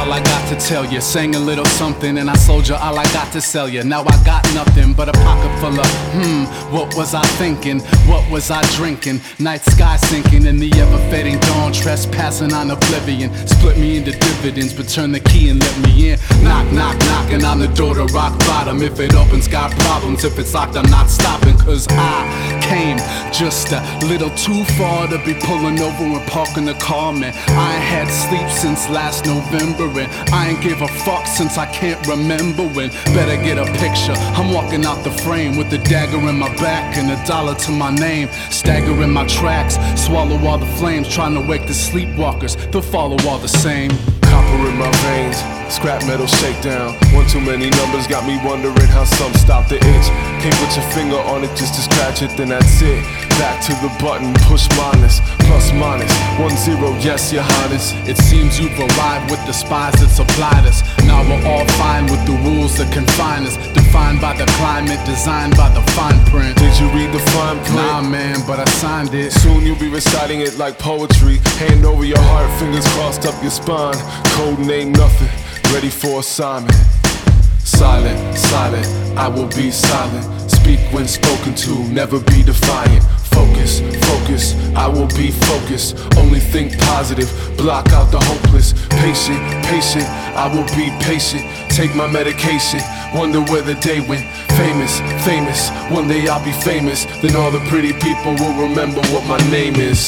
all I got to tell you. Sang a little something and I sold you all I got to sell you. Now I got nothing but a pocket full of what was I thinking? What was I drinking? Night sky sinking in the ever-fading dawn, trespassing on oblivion. Split me into dividends, but turn the key and let me in. Knock, knock, knocking on the door to rock bottom. If it opens, got problems. If it's locked, I'm not stopping. Cause I came just a little too far to be pulling over and parking the car, man. I ain't had sleep since last November, and I ain't give a fuck since I can't remember when. Better get a picture. I'm walking out the frame with the dagger in my back and $1 to my name. Staggering my tracks, swallow all the flames, trying to wake the sleepwalkers. They'll follow all the same. Copper in my veins, scrap metal shakedown. One too many numbers got me wondering how some stop the itch. Can't put your finger on it just to scratch it, then that's it. Back to the button, push minus, plus minus 10, yes your highness. It seems you've arrived with the spies that supplied us. Now we're all fine with the rules that confine us. Defined by the climate, designed by the fine print. Did you read the fine print? Nah man, but I signed it. Soon you'll be reciting it like poetry. Hand over your heart, fingers crossed up your spine. Code name nothing, ready for assignment. Silent, silent, I will be silent. Speak when spoken to, never be defiant. Focus, focus, I will be focused. Only think positive, block out the hopeless. Patient, patient, I will be patient. Take my medication, wonder where the day went. Famous, famous, one day I'll be famous. Then all the pretty people will remember what my name is.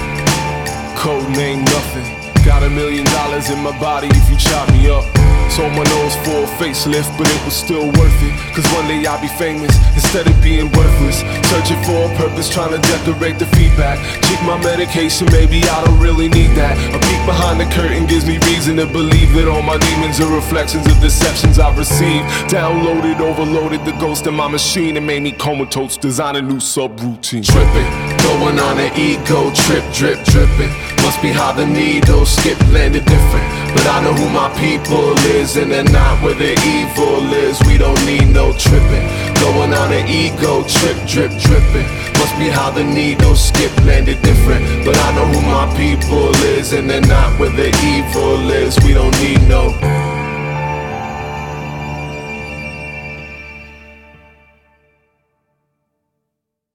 Code name nothing. Got $1 million in my body if you chop me up. Sold my nose for a facelift, but it was still worth it. Cause one day I'll be famous instead of being worthless. Searching for a purpose, trying to decorate the feedback. Check my medication, maybe I don't really need that. A peek behind the curtain gives me reason to believe that all my demons are reflections of deceptions I've received. Downloaded, overloaded the ghost in my machine and made me comatose, design a new subroutine. Tripping, going on an ego trip, drip, dripping. Must be how the needle skip landed different. But I know who my people is, and they're not where the evil is. We don't need no tripping. Going on an ego trip, drip, dripping. Must be how the needle skip landed different. But I know who my people is, and they're not where the evil is. We don't need